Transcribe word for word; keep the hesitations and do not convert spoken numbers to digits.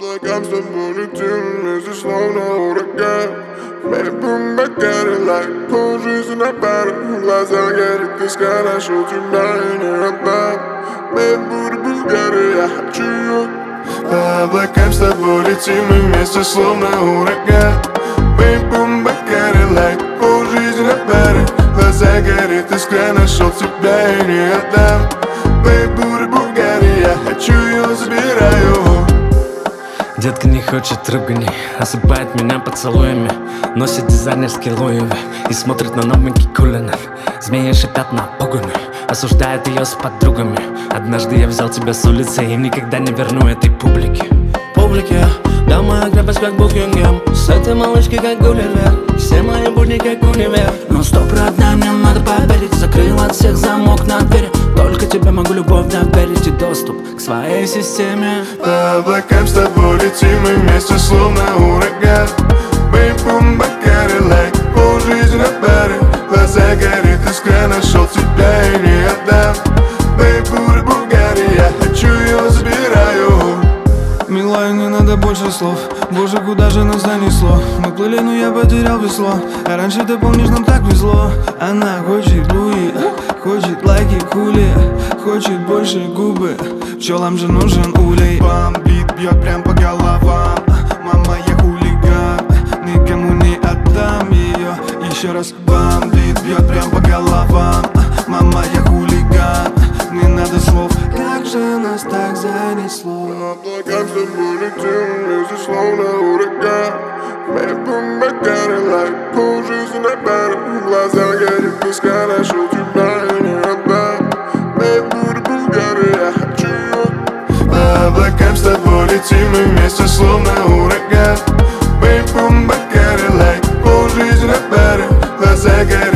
облакам с тобой летим вместе, словно ураган. Мы будем Cadillac, полжизни на пару. В глазах горит тоска, нашел тебя и не отдам. Мы будем Bugatti, я хочу ее. По облакам с тобой летим мы вместе, словно ураган. Мы будем Cadillac, полжизни на пару. В глазах горит искра, нашел тебя и не отдам. Мы будем Bugatti, я хочу ее, забираю. Детка не хочет ругани, осыпает меня поцелуями, носит дизайнерские Луи и смотрит на новенький Кулинов. Змеи шипят на погоню, осуждает ее с подругами. Однажды я взял тебя с улицы и никогда не верну этой публике. Публике, да, моя крепость как Букингем. С этой малышки как Гулливер, все мои будни как универ. Но стоп, родная, мне надо поверить. Закрыл от всех замок на двери. Только тебе могу любовь доверить и доступ к своей системе. По облакам с тобой летим мы вместе, словно ураган. Мы будем Cadillac, полжизни на паре. В глазах горит искра, нашел тебя и не отдам. Мы будем Bugatti, я хочу ее, забираю. Милая, не надо больше слов. Боже, куда же нас занесло? Мы плыли, но я потерял весло. А раньше, ты помнишь, нам так везло. Она хочет Луи, хочет лайки, хули, хочет больше губы. Пчелам же нужен улей. Бомбит, бьет прям по головам. Мама, я хулиган, никому не отдам ее. Еще раз бомбит, бьет прям по головам. Мама, я хулиган, не надо слов. Как же нас так занесло? По облакам с тобой летим вместе, словно ураган. Мы будем Cadillac, полжизни на паре. В глазах горит тоска, нашел тебя и не отдам. Мы будем Bugatti, я хочу ее. По облакам с тобой летим мы вместе, словно ураган. Мы будем Cadillac, полжизни на паре. В глазах горит